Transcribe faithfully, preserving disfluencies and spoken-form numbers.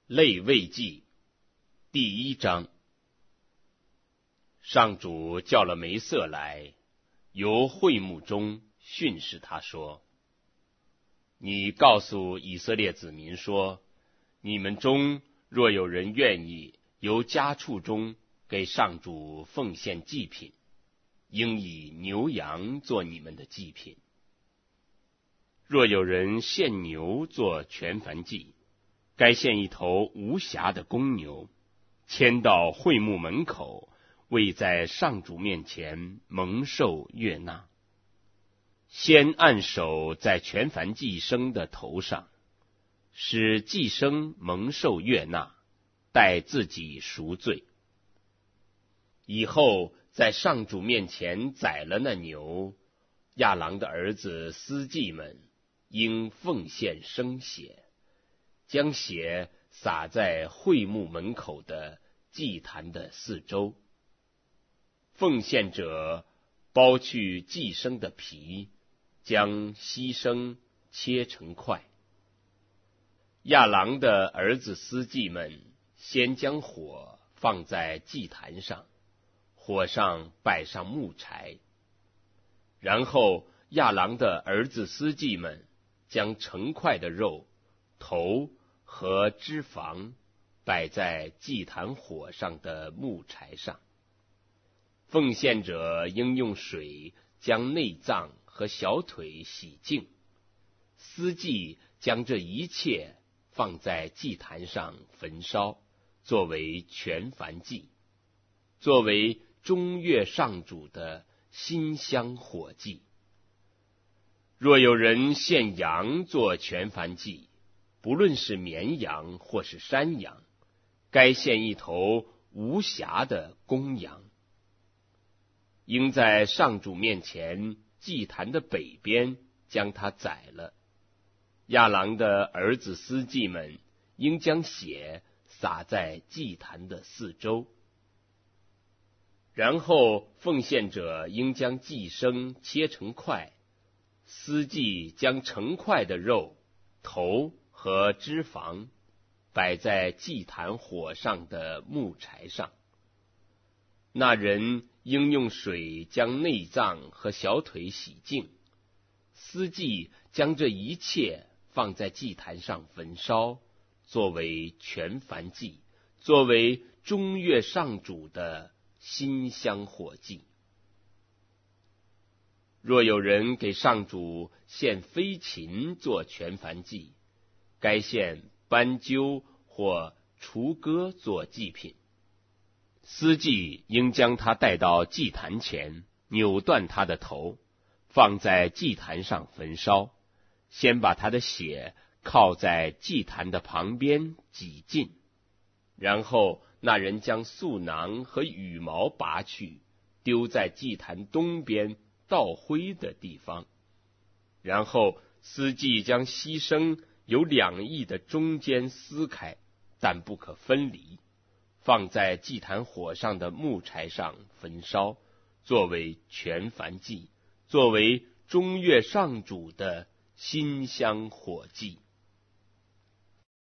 类未记第一章。上主叫了梅瑟来，由会幕中训示他说：你告诉以色列子民说，你们中若有人愿意由家畜中给上主奉献祭品，应以牛羊做你们的祭品。若有人献牛做全燔祭，该献一头无瑕的公牛，牵到会幕门口，为在上主面前蒙受悦纳。先按手在全燔祭牲的头上，使祭牲蒙受悦纳，代自己赎罪。以后在上主面前宰了那牛，亚郎的儿子司祭们应奉献生血，将血洒在会幕门口的祭坛的四周。奉献者剥去祭牲的皮，将牺牲切成块。亚郎的儿子司祭们先将火放在祭坛上，火上摆上木柴，然后亚郎的儿子司祭们将成块的肉、头和脂肪摆在祭坛火上的木柴上。奉献者应用水将内脏和小腿洗净，司祭将这一切放在祭坛上焚烧，作为全燔祭，作为中月上主的馨香火祭。若有人献羊做全燔祭，不论是绵羊或是山羊，该献一头无瑕的公羊。应在上主面前祭坛的北边将它宰了。亚郎的儿子司祭们应将血洒在祭坛的四周，然后奉献者应将祭牲切成块，司祭将成块的肉、头和脂肪摆在祭坛火上的木柴上。那人应用水将内脏和小腿洗净，司祭将这一切放在祭坛上焚烧，作为全燔祭，作为中月上主的馨香火祭。若有人给上主献飞禽做全燔祭，该献斑鸠或雏鸽做祭品。司祭应将他带到祭坛前，扭断他的头，放在祭坛上焚烧，先把他的血靠在祭坛的旁边挤尽，然后那人将素囊和羽毛拔去，丢在祭坛东边倒灰的地方。然后司祭将牺牲由两翼的中间撕开，但不可分离，放在祭坛火上的木柴上焚烧，作为全燔祭，作为中月上主的馨香火祭。